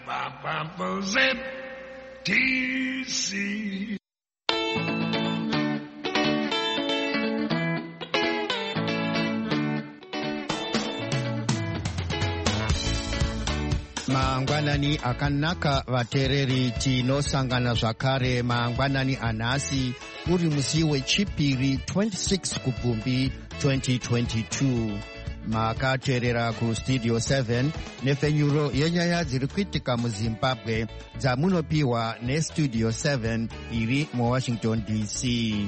ZTC. Mangwanani akanaka vatereri tinosangana zvakare mangwanani anhasi uri musi wechipiri 26 kubvumbi 2022 makateerera kustudio 7 nefenyuro yenyaya dziri kuitika muzimbabwe dzamunopiwa nestudio 7 iri muwashington dc.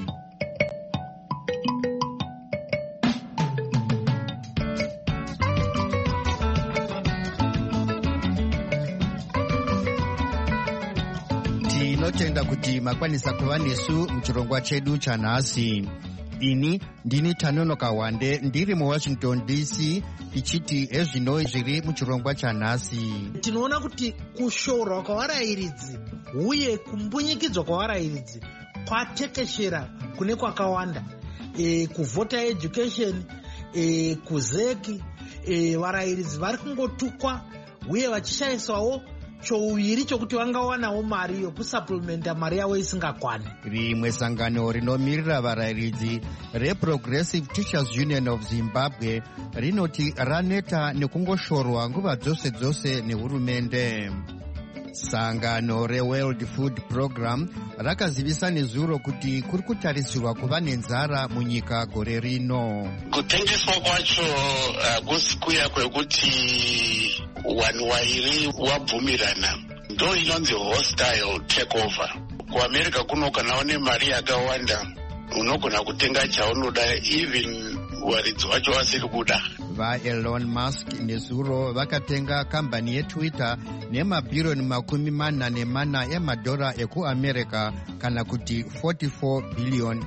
tinotenda kuti makwanisa kuva nesu muchirongwa chedu chanhasi. Ini ndini Tanonoka Wande ndiri muwashington dc tichiti ezvino zviri muchirongwa chanhasi. Tinoona kuti kushorwa kwavarayiridzi uye kumbunyikidzwa kwavarayiridzi kwatekeshera kune kwakawanda, kuvoter education, kuzeki, varayiridzi vari kungotukwa uye vachishayiswawo chouviri chokuti vangawanawo mari yokusaplimenta mari yavo isingakwani. Rimwe sangano rinomiririra varayiridzi reProgressive Teachers Union of Zimbabwe rinoti raneta nekungoshorwa nguva dzose dzose nehurumende. Sangano reWorld Food Program rakazivisa nezuro kuti kuri kutarisirwa kuva nenzara munyika gore rino. Kutengeswa kwacho hakusi kuya kwekuti vanhu vairi vabvumirana, ndo inonzi hostile takeover. KuAmerica kuno kana une mari yakawanda unogona kutenga chaunoda even varidzi vacho vasiri kuda. VaElon Musk nezuro vakatenga kambani yeTwitter nemabhiriyoni $44 emadhora ekuAmerica kana kuti $44 billion.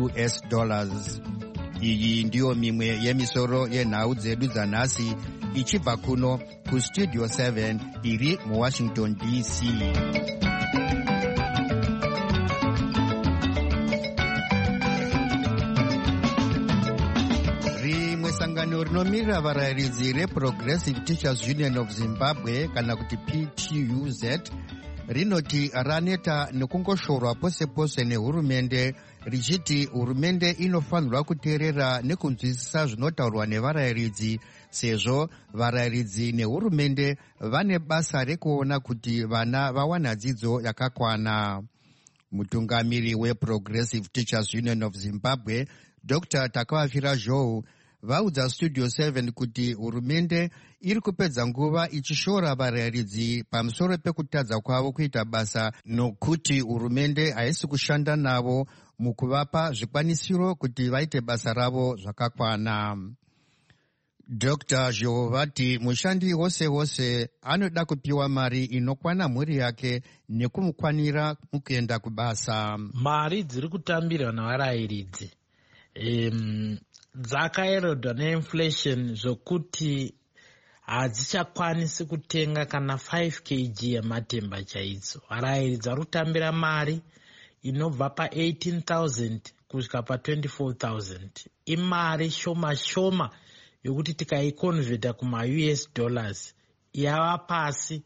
Iyi ndiyo mimwe yemisoro yenhau dzedu dzanhasi ichibva kuno kustudio 7 iri muwashington dc. Sangano rinomirira varayiridzi reProgressive Teachers Union of Zimbabwe kana kuti PTUZ rinoti raneta nekungoshorwa pose pose nehurumende richiti hurumende inofanirwa kuteerera nekunzwisisa zvinotaurwa nevarayiridzi sezvo varayiridzi nehurumende vane basa rekuona kuti vana vawana dzidzo yakakwana. Mutungamiri weProgressive Teachers Union of Zimbabwe Dr. Takavafira Zhou vaudza studio 7 kuti hurumende iri kupedza nguva ichishora varayiridzi pamusoro pekutadza kwavo kuita basa nokuti hurumende haisi kushanda navo mukuvapa zvikwanisiro kuti vaite basa ravo zvakakwana. Dr. Zhou vati mushandi wose wose anoda kupiwa mari inokwana mhuri yake nekumukwanira mukuenda kubasa. Mari dziri kutambirwa navarayiridzi dzakaerodwa neinflation zvokuti hadzichakwanisi kutenga kana 5 kg yematemba chaidzo. Varayiridzi vari kutambira mari inobva pa18,000 kusvika pa24,000. Imari shoma shoma yokuti tikaikonvheta kuma-US dollars yava pasi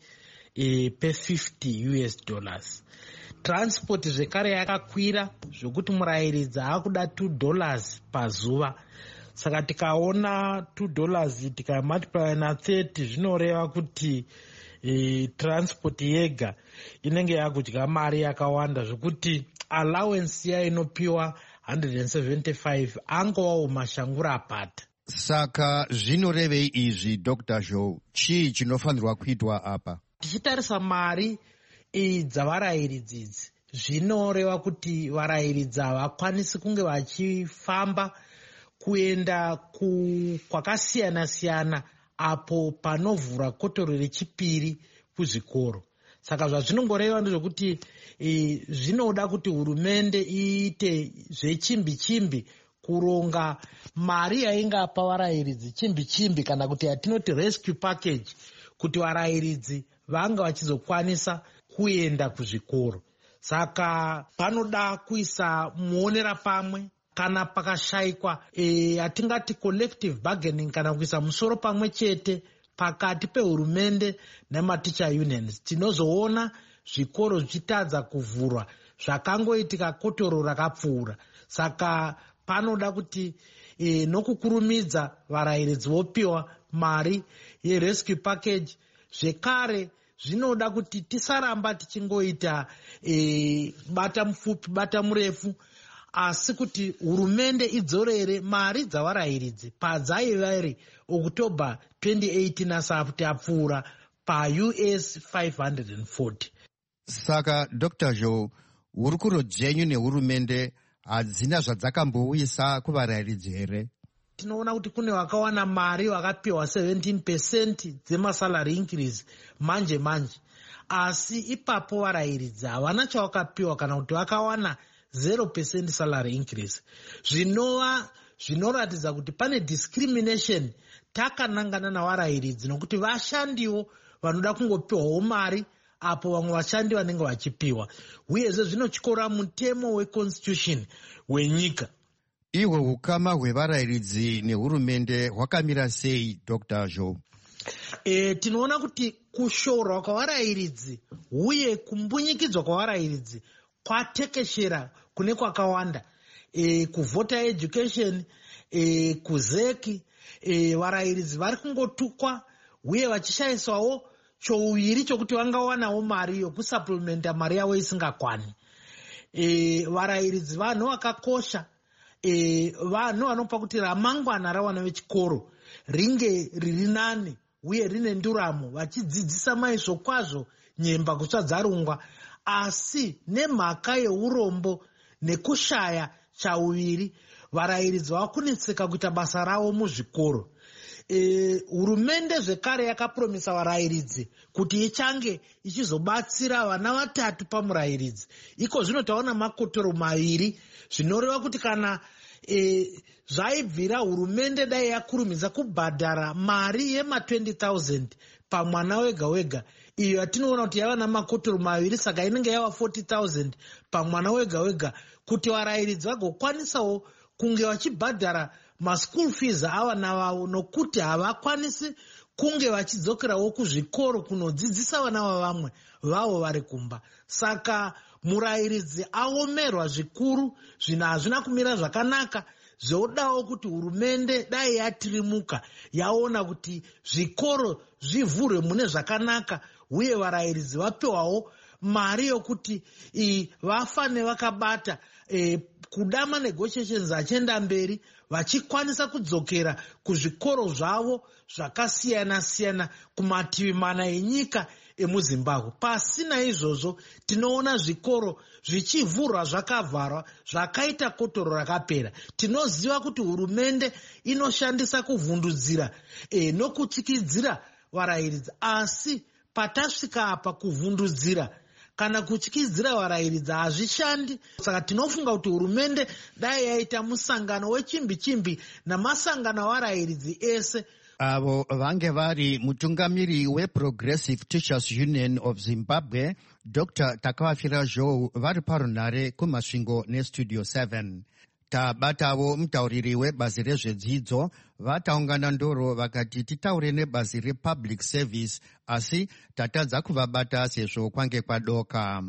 pe$50. Transport zvekare yakakwira zvokuti murayiridzi aakuda $2 pazuva. Saka tikaona $2 tikamultiply na30 zvinoreva kuti transport yega inenge yakudya mari yakawanda zvokuti allowance ya inopiwa 175 angowawo mashangura apata. Saka zvinorevei izvi Dr. Zhou? Chii chinofanirwa kuitwa apa? Tichitarisa mari dzavarayiridzi idzi zvinoreva kuti varayiridzi havakwanisi kunge vachifamba kuenda kwakasiyana siyana apo panovhura kotoro rechipiri kuzvikoro. Saka zvazvinongoreva ndezvokuti zvinoda kuti hurumende iite zvechimbi chimbi kuronga mari yaingapa varayiridzi chimbi chimbi kana kuti yatinoti rescue package kuti varayiridzi vanga vachizokwanisa kuenda kuzvikoro. Saka panoda kuisa muonera pamwe kana pakashayikwa atingati collective bargaining kana kuisa musoro pamwe chete pakati pehurumende nematicha unions. Tinozoona zvikoro zvichitadza kuvhurwa zvakangoitika kotoro rakapfuura. Saka panoda kuti nokukurumidza varayiridzi vopiwa mari yerescue package. Zvekare zvinoda kuti tisaramba tichingoita bata mupfupi bata murefu, asi kuti hurumende idzorere mari dzavarayiridzi padzaiva iri October 2018 asati apfuura paUS 540. Saka Dr. Joe, hurukuro dzenyu nehurumende hadzina zvadzakambouyisa kuvarayiridzi here? Tinoona kuti kune vakawana mari vakapiwa 17% dzemasalary increase manje, asi ipapo varayiridzi havana chavakapiwa kana kuti vakawana 0% salary increase. Zvinoratidza kuti pane discrimination takanangana navarayiridzi, nokuti vashandiwo vanoda kungopiwawo mari apo vamwe vashandi vanenge vachipiwa. Uyezve zvinotyora mutemo weconstitution wenyika. Ihwo hukama hwevarayiridzi nehurumende hwakamira sei, Dr. Joe? Tinoona kuti kushorwa kwavarayiridzi uye kumbunyikidzwa kwavarayiridzi kwatekeshera kune kwakawanda. Kuvoter education, kuzeki, varayiridzi vari kungotukwa uye vachishayiswawo chouviri chokuti vangawanawo mari yokusupplementa mari yavo isingakwani. Varayiridzi vanhu vakakosha, vanhu vanopa kuti ramangwana ravana vechikoro ringe riri nani uye rine nduramo, vachidzidzisa maizvo kwazvo nyemba kutsvadzarungwa. Asi nemhaka yeurombo nekushaya chauviri, varayiridzi vakunetseka kuita basa ravo muzvikoro. Hurumende zvekare yakapromisa varayiridzi kuti ichange ichizobatsira vana 3 pamurayiridzi. Iko zvino taona makotoro 2, zvinoreva kuti kana zvaibvira hurumende dai yakurumidza kubhadhara mari yema20,000 pamwana wega wega, iyo yatinoona kuti yava namakotoro 2, saka inenge yava 40,000 pamwana wega wega, kuti varayiridzi vagokwanisawo kunge vachibhadhara maschool fees avana vavo, nokuti havakwanisi kunge vachidzokerawo kuzvikoro kunodzidzisa vana vavamwe vavo vari kumba. Saka murayiridzi aomerwa zvikuru, zvino hazvina kumira zvakanaka. Zvodawo kuti hurumende dai yatirimuka yaona kuti zvikoro zvivhurwe mune zvakanaka uye varayiridzi vapewawo mari yokuti vafane vakabata kudama negotiations achienda mberi, vachikwanisa kudzokera kuzvikoro zvavo zvakasiyana siyana kumativi mana enyika emuZimbabwe. Pasina izvozvo tinoona zvikoro zvichivhurwa zvakavharwa zvakaita kotoro rakapera. Tinoziva kuti hurumende inoshandisa kuvhundudzira nokutyikidzira varayiridzi, asi patasvika apa kuvhundudzira kana kutyikidzira varayiridzi hazvishandi. Saka tinofunga kuti hurumende dai yaita musangano wechimbi namasangano avarayiridzi ese. Avo vange vari mutungamiri weProgressive Teachers Union of Zimbabwe, Dr. Takavafira Joe, vari parunhare kumasvingo neStudio 7. Tabatavo mutauriri webazi rezvedzidzo, vataungana ndoro vakati titaure nebazi republic service, asi tatadza kuvabata sezvo kwange kwadoka.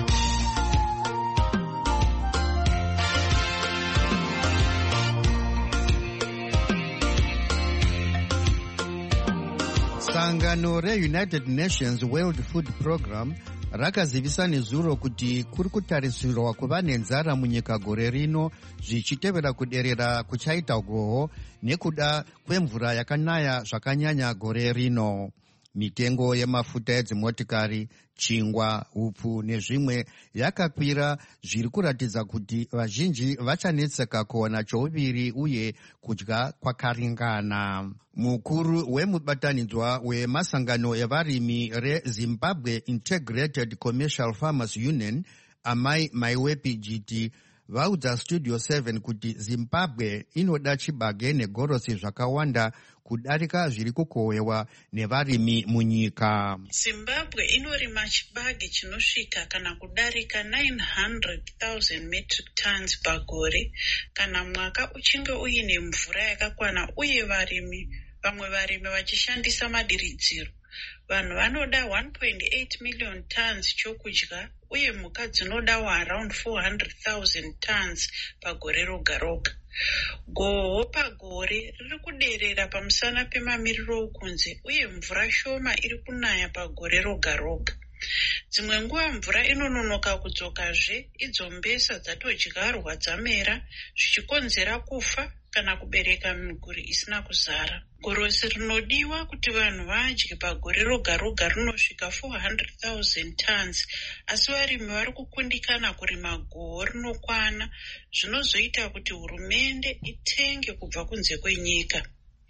Sangano reUnited Nations World Food Program rakazivisa nezuro kuti kuri kutarisirwa kuva nenzara munyika gore rino, zvichitevera kuderera kuchaita goho nekuda kwemvura yakanaya zvakanyanya gore rino. Mitengo yemafuta edzimotikari, chingwa, upfu nezvimwe yakakwira, zviri kuratidza kuti vazhinji vachanetseka kuwana chouviri uye kudya kwakaringana. Mukuru wemubatanidzwa wemasangano evarimi reZimbabwe Integrated Commercial Farmers Union, Amai Maiwepi Jiti, vaudza Studio 7 kuti Zimbabwe inoda chibage negorosi zvakawanda kudarika zviri kukohwewa nevarimi munyika. Zimbabwe inorima chibage chinosvika kana kudarika 900,000 metric tons pagore kana mwaka uchinge uine mvura yakakwana uye varimi vamwe varimi vachishandisa madiridziro. Vanhu vanoda 1.8 million tons chokudya uye mhuka dzinodawo around 400,000 tons pagore roga roga. Gohwo pagore riri kuderera pamusana pemamiriro okunze uye mvura shoma iri kunaya pagore roga roga. Dzimwe nguva mvura inononoka kudzokazve, idzo mbesa dzatodyarwa dzamera, zvichikonzera kufa kana kubereka miguri isina kuzara. Gorosi rinodiwa kuti vanhu vadye pagore roga roga rinosvika 400,000 tons, asi varimi vari kukundikana kurima gohwo rinokwana, zvinozoita kuti hurumende itenge kubva kunze kwenyika.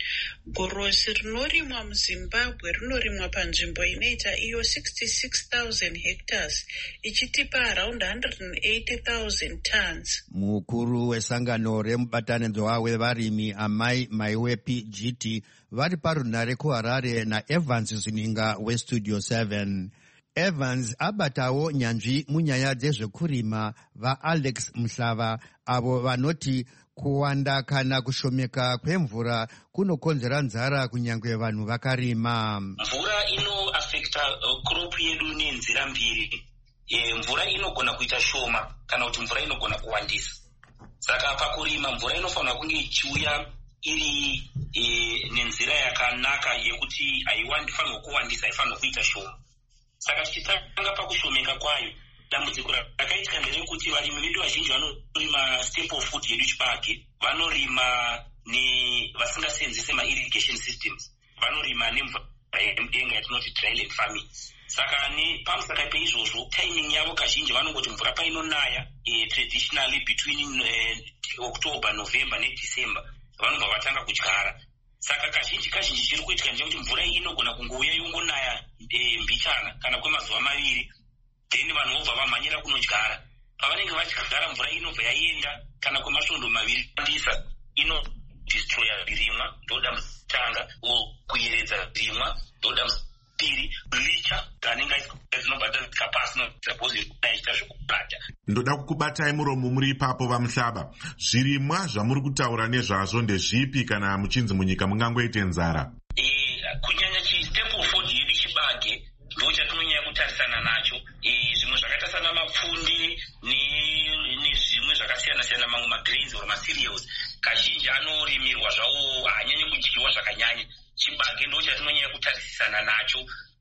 Gorosi rinorimwa muZimbabwe rinorimwa panzvimbo inoita iyo 66,000 hectares, ichitipa around 180,000 tons. Mukuru wesangano remubatanidzwa wevarimi amai Maiwepi GT vari parunare kuHarare naEvans Zininga weStudio 7. Evans abatawo nyanzvi munyaya dzezvekurima vaAlex Mhlava, avo vanoti kuwanda kana kushomeka kwemvura kunokonzera nzara kunyange vanhu vakarima. Mvura inoafekta crop yedu nenzira mbiri. Mvura inogona kuita shoma kana kuti mvura inogona kuwandisa. Saka pakurima mvura inofanira kunge ichiuya iri nenzira yakanaka yekuti haifanirwa kuwandisa, haifanirwa kuita shoma. Saka tichitanga pakushomeka kwayo, dambudziko rakaitika nderekuti varimi vedu vazhinji vanorima staple food yedu chibage, vanorima vasingaseenzese ma-irrigation systems, vanorima nemvura yemudenga yatinoti dryland farming. Saka pamusaka peizvozvo timing yavo kazhinji vanongoti mvura painonaya traditionally between October, November neDecember vanobva vatanga kudyara. Saka kazhinji chiri kuitika ndechekuti mvura iyi inogona kungouya yongonaya mbichana kana kwemazuva maviri, then vanhu vobva vamhanyira kunodyara. Pavanenge vachidyara mvura inobva yaenda kana kwemasvondo maviri andisa, inodestroya zvirimwa, ndodamutanga kuyeredza zvirimwa, ndodamupiri licha kanenge dzinobata kapasi nosapozi kunaita zvekubata. Ndoda kukubatai muromo muri ipapo vaMhlava. Zvirimwa zvamuri kutaura nezvazvo ndezvipi kana muchinzi munyika mungangoite nzara? Kunyanya staple food yedu chibage ndo chatinonyanya kutarisana nacho. Zvimwe zvakaita sana mapfundi nezvimwe zvakasiyana siyana, mamwe magrains or macereals kazhinji anorimirwa zvawo haanyanyi kudyiwa zvakanyanya. Chibage ndo chatinonyanya kutarisana nacho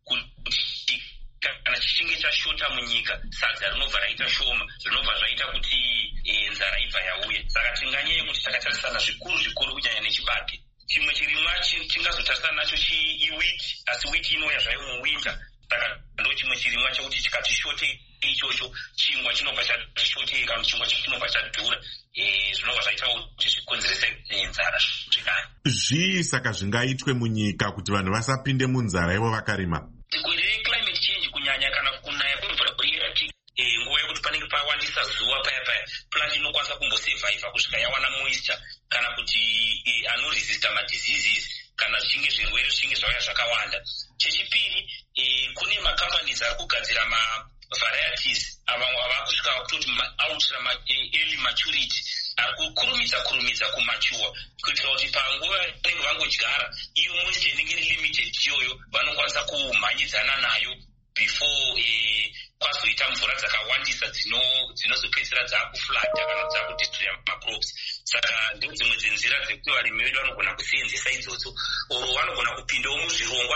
kuti kana chichinge chashota munyika sadza rinobva raita shoma, zvinobva zvaita kuti nzara ibva yauya. Saka tinganyanya kuti takatarisana zvikuru kunyanya nechibage. Chimwe chirimwa tingazotarisana nacho iwiti, asi witi inouya zvayo muwinter. Saka ndo chimwe chirimwa chekuti chikatishote ichocho, chingwa chinobva chatishotei kana chingwa chinobva chadhura, zvinobva zvaita kuti zvikonzerese nzara zvikani. Zvii saka zvingaitwe munyika kuti vanhu vasapinde munzara ivo vakarima? Climate change kunyanya kana kunaya kwemvura kurati nguva yekuti panenge pawandisa zuva paya plant inokwanisa kumbosurvive kusvika yawana moisture kana kuti anoresista madiseases kana zvirwere zvichinge zvauya zvakawanda. Chechipiri, kune macompanies ari kugadzira varieties ava kusvika kutoti ultra early maturity, ari kukurumidza kumachua kuitira kuti panguva yanenge vangodyara iyo moisture inenge iri limited iyoyo vanokwanisa kumhanyidzana nayo before kwazoita mvura dzakawandisa dzinozopedzisira dzakuflata kana dzakudestroya macrops. Saka ndodzimwe dzenzira dzekuti varimi vedu vanogona kuseenzesa idzodzo, oro vanogona kupindawo muzvirongwa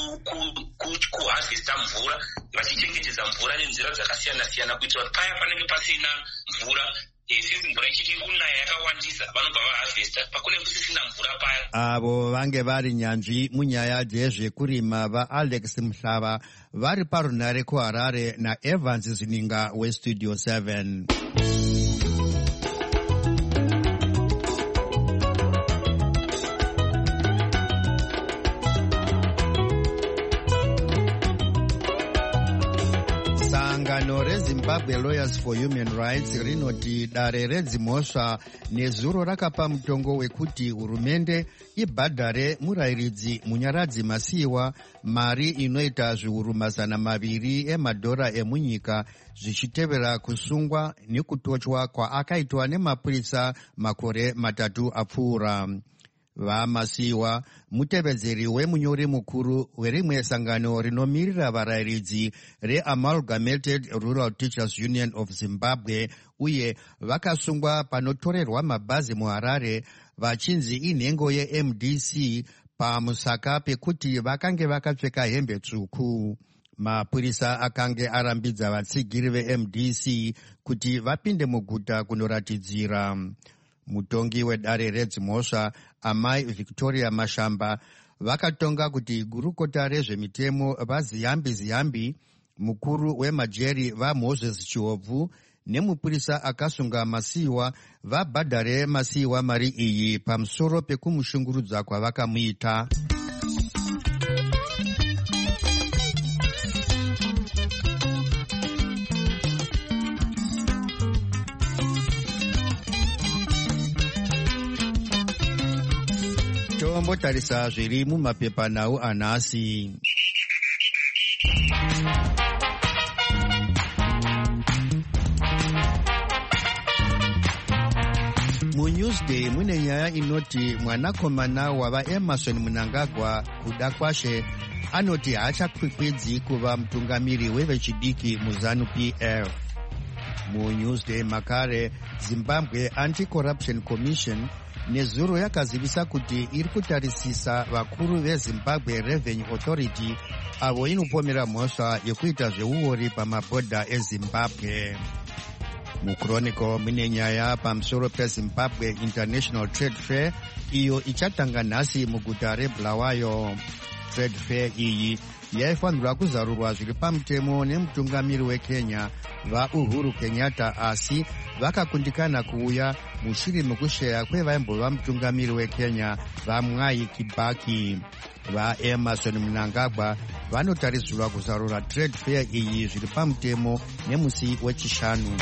zvekuharvesta mvura, vachichengetedza mvura nenzira dzakasiyana siyana kuitira kuti paya panenge pasina mvura, since mvura ichiti kunaya yakawandisa vanobva vaharvesta, pakunenge kusisina mvura paya. Avo vange vari nyanzvi munyaya dzezvekurima vaAlex Mhlava vari parunare kuHarare naEvans Zininga weStudio 7. Sangano reZimbabwe Lawyers for Human Rights rinoti dare redzimhosva nezuro rakapa mutongo wekuti hurumende ibhadhare murayiridzi Munyaradzi Masiyiwa mari inoita zviuru 200 emadhora emunyika zvichitevera kusungwa nekutochwa kwaakaitwa nemapurisa makore 3 apfuura. vaMasiwa mutevedzeri wemunyori mukuru werimwe sangano rinomirira varayiridzi reAmalgamated Rural Teachers Union of Zimbabwe uye vakasungwa panotorerwa mabhazi muHarare vachinzi inhengo yeMDC pamusaka pekuti vakange vakapfeka hembe tsvuku. Mapurisa akange arambidza vatsigiri veMDC kuti vapinde muguta kunoratidzira. Mutongi wedare redzimhosva amai Victoria Mashamba vakatonga kuti gurukota rezvemitemo vaZiyambi mukuru wemajeri vaMoses Chiobvu nemupurisa akasunga Masiwa vabhadhare Masiwa mari iyi pamusoro pekumushungurudza kwavakamuita. Tombotarisa zviri mumapepanhau anhasi. MuNewsday mune nyaya inoti mwanakomana wavaEmerson Mnangagwa kuda kwashe anoti haachakwikwidzwi kuva mutungamiri wevechidiki muZANU-PF. MuNewsday makare Zimbabwe Anti-Corruption Commission nezuro yakazivisa kuti iri kutarisisa vakuru veZimbabwe Revenue Authority avo inopomera mhosva yekuita zveuori pamabhodha eZimbabwe. MuChronicle mune nyaya pamusoro peZimbabwe International Trade Fair iyo ichatanga nhasi muguta reBulawayo. Trade Fair iyi yaifanirwa kuzarurwa zviri pamutemo nemutungamiri weKenya vaUhuru Kenyatta asi vakakundikana kuuya mushure mekusheya kwevaimbova mutungamiri weKenya vaMwai Kibaki. VaEmerson Mnangagwa vanotarisirwa kuzarura Trade Fair iyi zviri pamutemo nemusi wechishanu.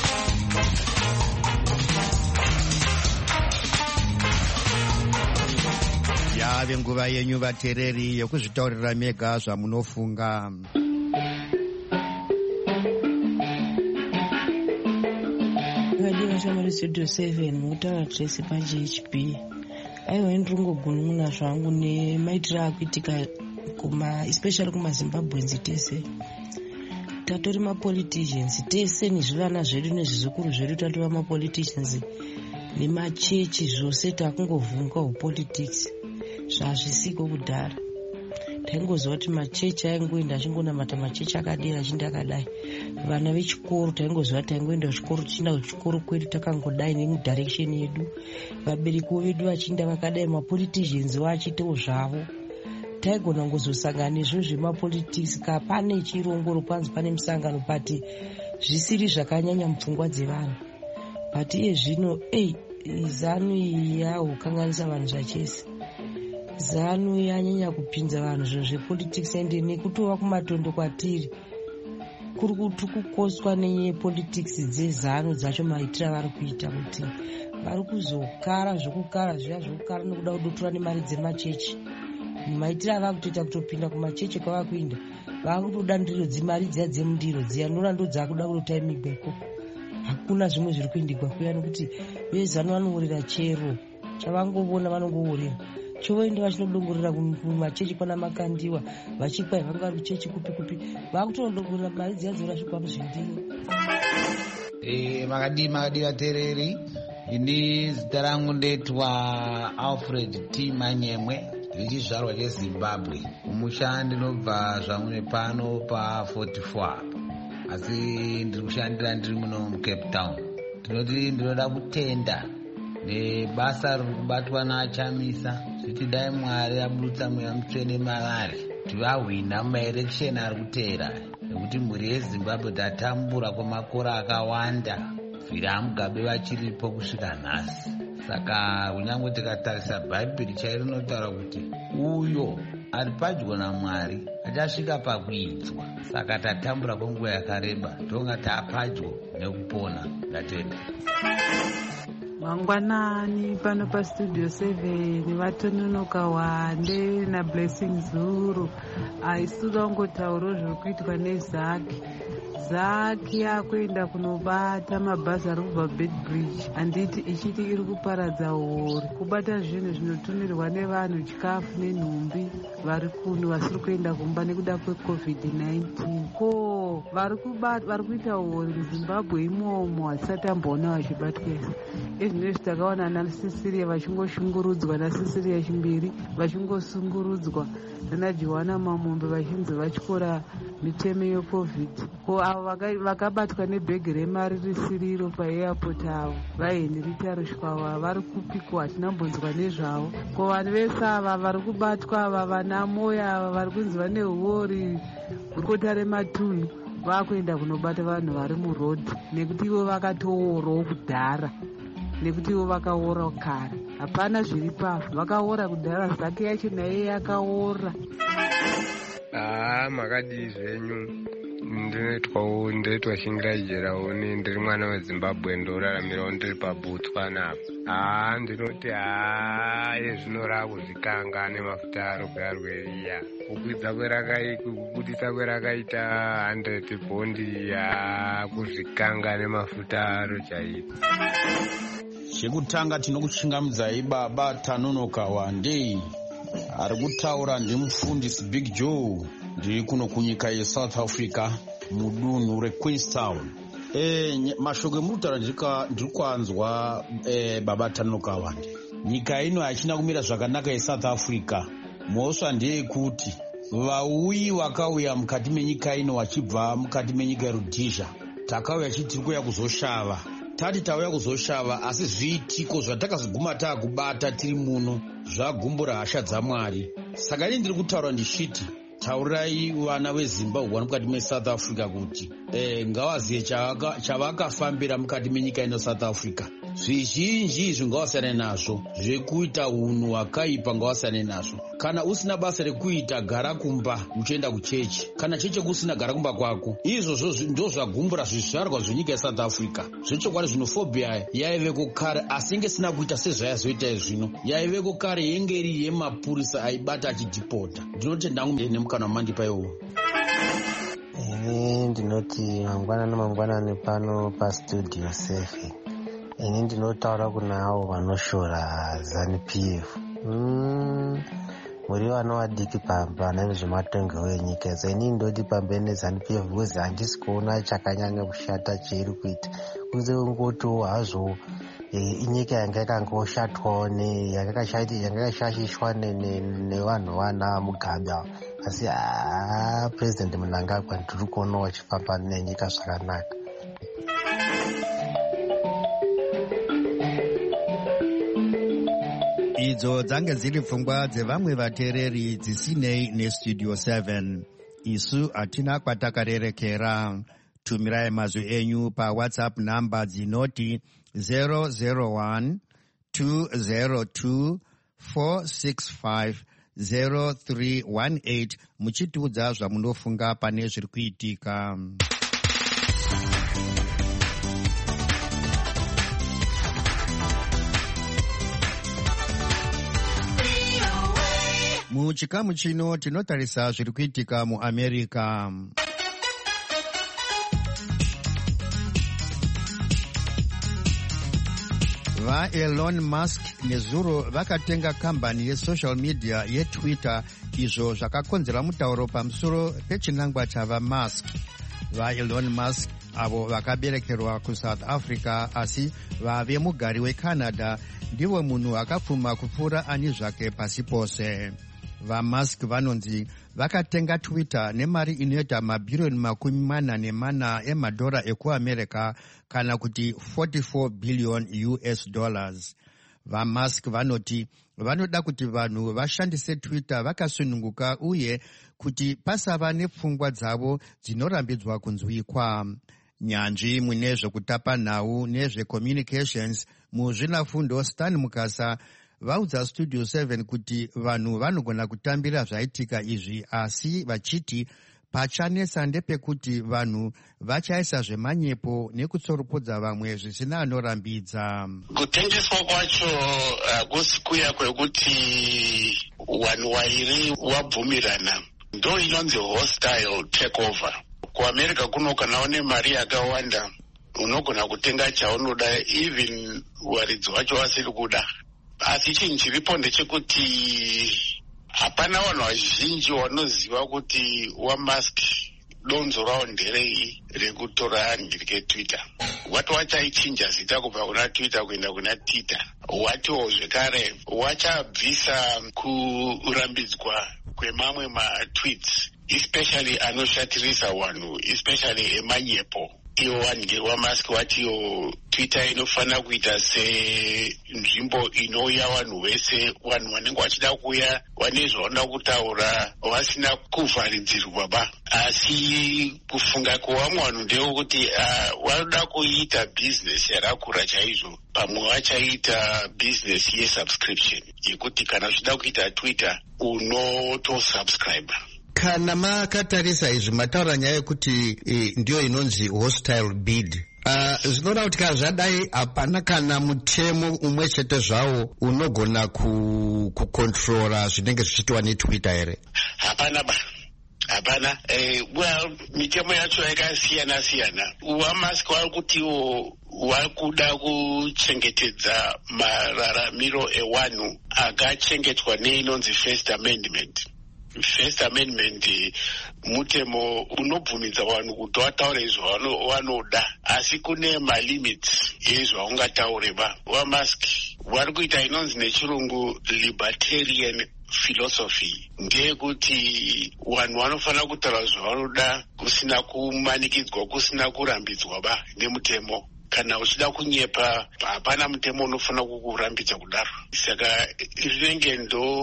Yave nguva yenyu vateereri yokuzvitaurira mega zvamunofunga. Vadiwa shamari studio 7 mutaura Tracy paGHP. Aiwa ndinongogunun'una zvangu nemaitiro akuitika especially kumaZimbabwenzi tese. Tatori mapoliticians tese nezvivana zvedu nezvizukuru zvedu tatora mapoliticians nemachechi zvose takungovhunga upolitics zvazvisiko kudhara. Taingoziva kuti machechi aingoenda achingonamata machechi akadai achinda akadai. Vana vechikoro taingoziva taingoenda kuchikoro tichienda kuchikoro kwedu takangodai nemudirection yedu. Vabereki vedu vachienda vakadai, mapoliticians vachiitawo zvavo. Taigona kuzosangana nezvo zvemapolitics kapane chirongoro kwanzi pane musangano pati zvisiri zvakanyanya mupfungwa dzevanhu. But iye zvino ZANU yakukanganisa vanhu zvachese. ZANU yanyanya kupinza vanhu zvinhu zvepolitics ende nekutova kumatondo kwatiri kuri kuti kukoswa nepolitics dzeZANU dzacho maitiro avari kuita kuti vari kuzokara zvokukara zviya zvokukara nekuda kudotora nemari dzemachechi. Maitiro ava kutoita kutopinda kumachechi kwava kuinda vakutoda ndiro dzimari dziya dzemundiro dziya norando dzakuda kutotaimigwa ikoko. Hakuna zvimwe zviri kuindikwa kuya nekuti veZANU vanourira chero chavangovona vanongourira. Chovoenda vachinodongorera kumachechi kwana makandiwa vachikwai vanga vari kuchechi kupi vakutodongorera mari dziya dzorasvikwa muzvindiro. Makadi vateereri, ini zita rangu ndeitwa Alfred T Manyemwe richizvarwa cheZimbabwe. Kumusha ndinobva zvangu nepano pa44 asi ndiri kushandira ndiri muno muCape Town. Tinoti ndinoda kutenda nebasa riri kubatwa naChamisa zviti dai Mwari abudutsa mweya mutsvene mavari tivahwina mumaelection ari kuteera nekuti mhuri yeZimbabwe tatambura kwemakore akawanda vira Mugabe vachiripo kusvika nhasi. Saka kunyange tikatarisa Bhaibheri chairo rinotaura kuti uyo ari padyo naMwari achasvika pakuidzwa. Saka tatambura kwenguva yakareba tonga taapadyo nekupona. Ndatenda. Mangwanani pano pastudio 7 vatononoka Wande naBlessing Zulu. Aisuda kungotaura zviri kuitwa neZaki. Zaki akuenda kunobata mabhazi ari kubva Bedbridge. Handiti ichiti iri kuparadza hori, kubata zvinhu zvinotumirwa nevanhu, chikafu nenhumbi vari kuno vasiri kuenda kumba nekuda kweCovid-19. Ko vari kuita hori muZimbabwe imomo hatisati tamboona vachibatwa isi. Izvinezvi takaona naSicilia vachingoshungurudzwa, naSicilia Chimbiri vachingosungurudzwa, nanaJohana Mamombe vachinzi vachikora mitemo yeCovid. Ko avo vakabatwa nebhegi remari risiriro paairport avo vaHenry Tarushkava vari kupikwa, hatinambonzwa nezvavo. Ko vanhu vese ava vari kubatwa ava, vana Moya ava vari kunzi vane huori gurukota rematunhu, vakuenda kunobata vanhu vari murodhi, nekuti ivo vakatoorawo kudhara, nekuti ivo vakaora kare. Hapana zviri pavo, vakaora kudhara. Zaki yacho naye yakaora. Makadii zvenyu? Ndinoitwa Shingirajerawo, ndiri mwana weZimbabwe, ndoraramirawo ndiri paBotswana. Ndinoti zvinorava kuzvikanga nemafuta arwerwerera. Kubudisa kwerakaita 100 bhondi kuzvikanga nemafuta aro chaipo. Chekutanga tinokuchingamudzai baba Tanonoka Wande. Ari kutaura ndimufundisi Big Joe, ndiri kuno kunyika yeSouth Africa mudunhu reQueenstown. Mashoko emurutaura ndiri kuanzwa baba Tanonoka Wande. Nyika ino hachina kumira zvakanaka yeSouth Africa. Mhosva ndeyekuti vauyi vakauya mukati menyika ino vachibva mukati menyika yeRhodesia, takauya tiri kuuya kuzoshava. Tati tauya kuzoshava, asi zviitiko zvatakazoguma taakubata tiri muno zvagumbura hasha dzaMwari. Saka ini ndiri kutaura ndichiti, taurirai vana veZimbabwe vari mukati meSouth Africa kuti ngavazive chavakafambira mukati menyika ino South Africa. Zvizhinji izvi ngavasiyane nazvo, zvekuita unhu hwakaipa ngavasiyane nazvo. Kana usina basa rekuita, gara kumba uchienda kuchechi. Kana cheche kusina, gara kumba kwako. Izvozvo ndo zvagumbura zvizvarwa zvenyika yeSouth Africa. Zvechokwadi xenophobia yaiveko kare, asi inge sina kuita sezvayazoita zvino. Yaiveko kare yenge iri yemapurisa aibata achidhipota. Ndinoti ndangu nemukana wamandipa iwowo. Ndinoti mangwanani pano pastudio 7. Ini ndinotaura kuna avo vanoshora ZANU-PF. Muri vana vadiki pana nezvematongerwo enyika yeso. Ini ndoti pamberi neZANU-PF because handisi kuona chakanyanya kushata cheiri kuita. Kunze kungotiwo hazvo inyika yanga yakangoshatwawo yanga yashashishwa nevanhu vana Mugabe. Asi President Mnangagwa ndiri kuona wachifamba nenyika zvakanaka. Idzo dzange dziri pfungwa dzevamwe vateereri dzisinei neStudio 7. Isu hatina kwatakarerekera. Tumirai mazwi enyu paWhatsApp namba dzinoti 001 202 465 0318 muchitiudza zvamunofunga pane zviri kuitika. Muchikamu chino tinotarisa zviri kuitika muAmerica. VaElon Musk nezuro vakatenga kambani yesocial media yeTwitter, izvo zvakakonzera mutauro pamusoro pechinangwa chavaMusk. VaElon Musk avo vakaberekerwa kuSouth Africa asi vave mugari weCanada ndivo munhu akapfuma kupfuura ani zvake pasi pose. VaMusk vanonzi vakatenga Twitter nemari inoita mabhirioni $44 emadhora ekuAmerica, kana kuti $44 billion. VaMusk vanoti vanoda kuti vanhu vashandise Twitter vakasununguka uye kuti pasava nepfungwa dzavo dzinorambidzwa kunzwikwa. Nyanzvi mune zvekutapa nhau nezvecommunications muzvinafundo Stan Mukasa vaudza Studio 7 kuti vanhu vanogona kutambira zvaitika izvi, asi vachiti pachanesa ndepekuti vanhu vachaisa zvemanyepo nekutsoropodza vamwe zvisina anorambidza. Kutengeswa kwacho hakusi kuya kwekuti vanhu vairi vabvumirana, ndo inonzi hostile takeover. Kuamerica kuno kana une mari yakawanda unogona kutenga chaunoda even waridzi wacho vasiri kuda. Asi chinhu chiripo ndechekuti hapana vanhu vazhinji vanoziva kuti waMusk donzo rawo nderei rekutora ndike wati wachaichinja zita kubva kuna Twitter kuenda kuna Twitter. Watiwo zvekare wachabvisa kurambidzwa kwemamwe matweets especially anoshatirisa vanhu, especially emanyepo. Iwo vanhu waMusk watiwo Twitter inofanira kuita senzvimbo inouya vanhu vese, vanhu vanenge vachida kuuya vane zvavanoda kutaura vasina kuvharidzirwa ba. Asi kufunga kwevamwe vanhu ndewekuti vanoda kuita bhizinesi yakakura chaizvo. Pamwe vachaita bhizinesi yesubscription yekuti kana uchida kuita Twitter unotosubscribe. Kana makatarisa izvi mataura nyaya yekuti ndiyo inonzi hostile bid, zvinoda kuti kana zvadai hapana kana mutemo umwe chete zvawo unogona kukontrora zvinenge zvichiitwa neTwitter here? Hapana ba, hapana. Well, mitemo yacho yakasiyana siyana. waMusk vari kutiwo vari kuda kuchengetedza mararamiro evanhu akachengetwa neinonzi First Amendment. First Amendment mutemo unobvumidza vanhu kuti vataure zvavanoda, asi kune malimits ezvaungataure ba. waMusk vari kuita inonzi nechirungu libertarian philosophy, ndeyekuti vanhu vanofanira kutaura zvavanoda kusina kumanikidzwa, kusina kurambidzwa ba nemutemo. Kana uchida kunyepa hapana mutemo unofanira kukurambidza kudaro. Saka rinenge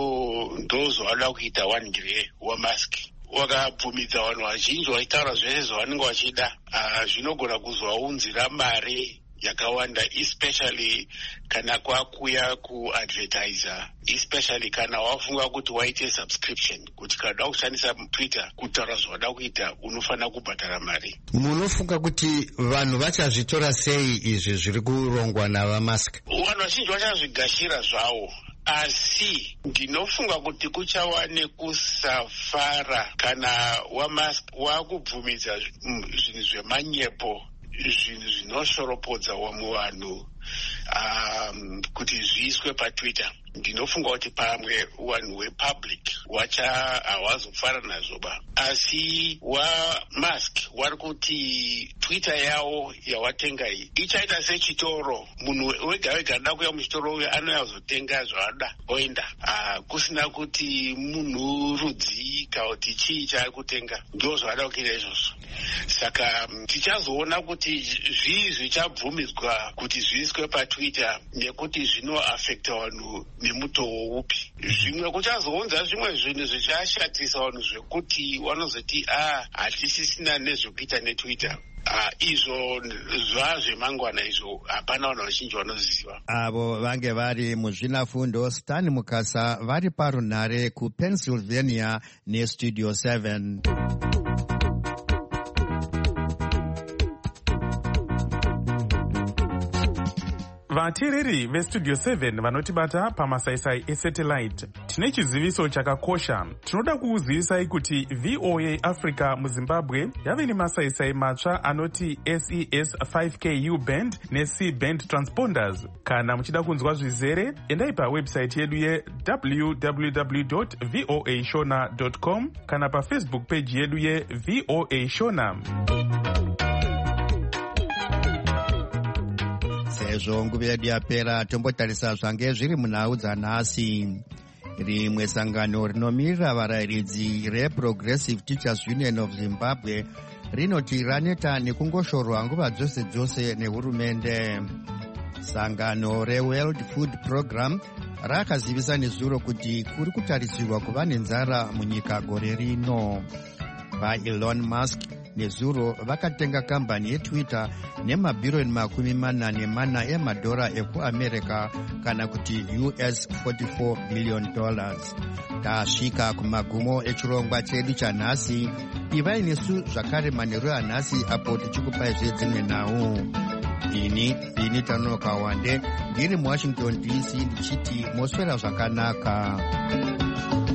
ndo zvavada kuita wangire waMusk. Wakabvumidza vanhu vazhinji vachitaura zvese zvavanenge vachida. Zvinogona kuzovaunzira mari yakawanda, especially kana kwakuya kuadvertiser, especially kana wafunga kuti waite subscription, kuti kana uda kushandisa Twitter kutaura zvavada kuita unofanira kubhadhara mari. Munofunga kuti vanhu vachazvitora sei izvi zviri kurongwa navaMusk? Vanhu vazhinji vachazvigashira zvavo, asi ndinofunga kuti kuchava nekusafara kana waMusk wakubvumidza zvinhu zvemanyepo, zvinhu zvinoshoropodza vamwe vanhu kuti zviiswe paTwitter. Ndinofunga kuti pamwe vanhu vepublic havazofara nazvo ba. Asi waMusk vari kuti Twitter yavo yawatenga iyi ichaita sechitoro. Munhu wega wega anoda kuya muchitoro uyo anoyazotenga zvavada oenda, kusina kuti munhu rudzi kana kuti chii chaari kutenga, ndo zvavada kuita izvozvo. Saka tichazoona kuti zvii zvichabvumidzwa kuti zviiswe paTwitter nekuti zvinoafekta vanhu nemutoo upi. Zvimwe kuchazounza zvimwe zvinhu zvichashatisa vanhu zvekuti vanozoti hatisisina nezvekuita neTwitter. Izvo zvazvemangwana izvo hapana vanhu vazhinji vanoziva. Avo vange vari muzvinafundo Stan Mukasa vari parunhare kuPennsylvania neStudio 7. Vateereri veStudio 7 vanotibata pamasaisai esatellite, tine chiziviso chakakosha. Tinoda kukuzivisai kuti VOA Africa muZimbabwe yave nemasaisai matsva anoti SES 5K U-band neC-band transponders. Kana muchida kunzwa zvizere, endai pawebsite yedu ye www.voashona.com kana paFacebook page yedu yeVOA Shona. Sezvo nguva yedu yapera, tombotarisa zvange zviri munhau dzanhasi. Rimwe sangano rinomirira varayiridzi reProgressive Teachers Union of Zimbabwe rinoti raneta nekungoshorwa nguva dzose dzose nehurumende. Sangano reWorld Food Program rakazivisa nezuro kuti kuri kutarisirwa kuva nenzara munyika gore rino. VaElon Musk nezuro vakatenga kambani yetwitter nemabhiriyoni 44 emadhora ekuamerica kana kuti US $44 million. Tasvika kumagumo echirongwa chedu chanhasi. Ivai nesu zvakare manheru anhasi apo tichikupai zvedzimwe nhau. Ini Tanonoka Wande ndiri muWashington DC ndichiti moswera zvakanaka.